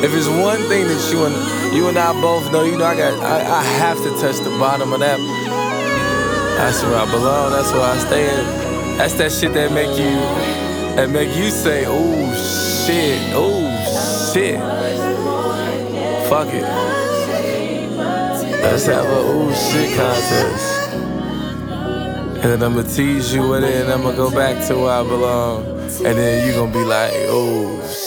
If it's one thing that you and I both know, I have to touch the bottom of that. That's where I belong. That's where I stay in. That's that shit that make you say, "Oh shit, oh shit." Fuck it. Let's have a "oh shit" contest. And then I'ma tease you with it, and I'ma go back to where I belong. And then you gon' be like, "oh